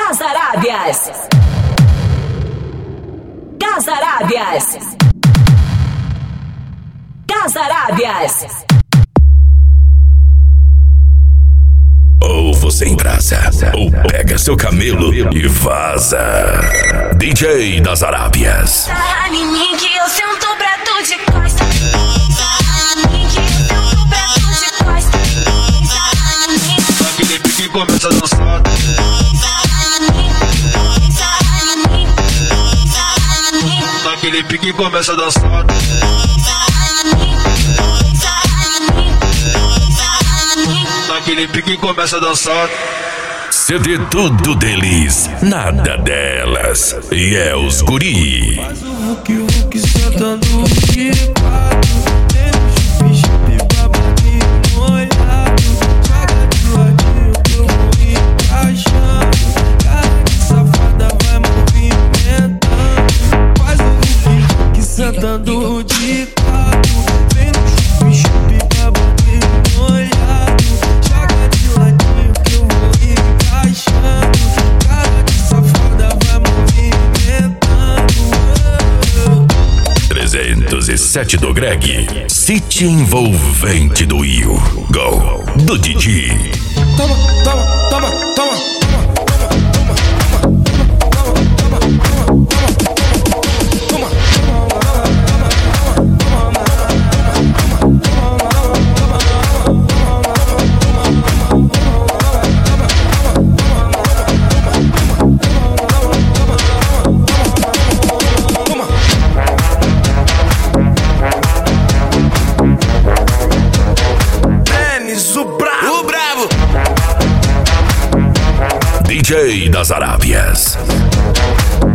Das Arábias. Das Arábias. Das Arábias. Ou você embraça, ou pega seu camelo e vaza. DJ das Arábias. Sarra em mim que eu sento pra tu de costa. Sarra em mim que eu sento pra tu de costa. Sarra em mim. Aquele pique começa a dançar. Sarra em mim. Sarra em mim. Sarra em mim. Aquele pique começa a dançar. Aquele pique começa a dançar. CD tudo deles, nada delas. E é os guri. Faz o vuki sentando de quatro. Tem chupi babadinho molhado. Joga de ladinho que eu vou encaixando. Cara de safada vai movimentando. Faz o vuki sentando de quatro. Vem no chupi babadinho molhado. Joga de ladinho que eu vou encaixando. Cara de safada vai movimentando. 307 do Greg, City envolvente do Will, Go do Didi. Toma, toma, toma, toma. DJ das Arábias.